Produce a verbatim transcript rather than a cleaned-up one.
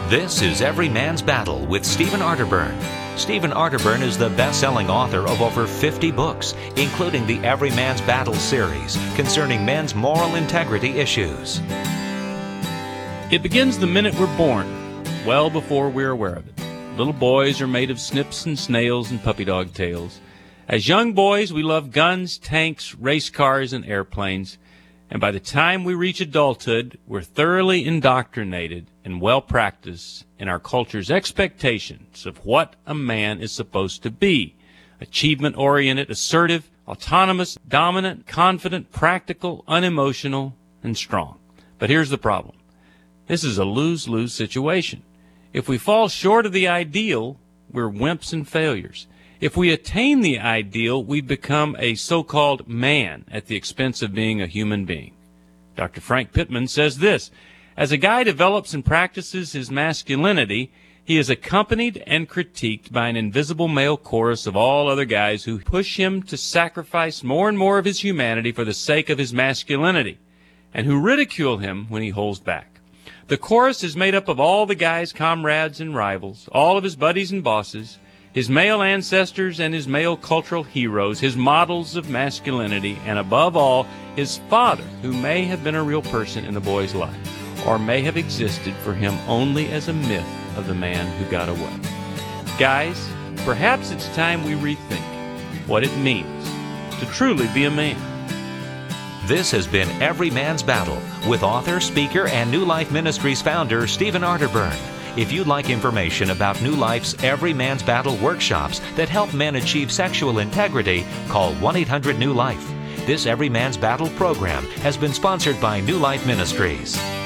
This is Every Man's Battle with Stephen Arterburn. Stephen Arterburn is the best-selling author of over fifty books, including the Every Man's Battle series concerning men's moral integrity issues. It begins the minute we're born, well before we're aware of it. Little boys are made of snips and snails and puppy dog tails. As young boys, we love guns, tanks, race cars, and airplanes. And by the time we reach adulthood, we're thoroughly indoctrinated and well-practiced in our culture's expectations of what a man is supposed to be. Achievement-oriented, assertive, autonomous, dominant, confident, practical, unemotional, and strong. But here's the problem. This is a lose-lose situation. If we fall short of the ideal, we're wimps and failures. If we attain the ideal, we become a so-called man at the expense of being a human being. Doctor Frank Pittman says this: as a guy develops and practices his masculinity, he is accompanied and critiqued by an invisible male chorus of all other guys who push him to sacrifice more and more of his humanity for the sake of his masculinity, and who ridicule him when he holds back. The chorus is made up of all the guy's comrades and rivals, all of his buddies and bosses, his male ancestors and his male cultural heroes, his models of masculinity, and above all, his father, who may have been a real person in the boy's life, or may have existed for him only as a myth of the man who got away. Guys, perhaps it's time we rethink what it means to truly be a man. This has been Every Man's Battle with author, speaker, and New Life Ministries founder Stephen Arterburn. If you'd like information about New Life's Every Man's Battle workshops that help men achieve sexual integrity, call one eight hundred new life. This Every Man's Battle program has been sponsored by New Life Ministries.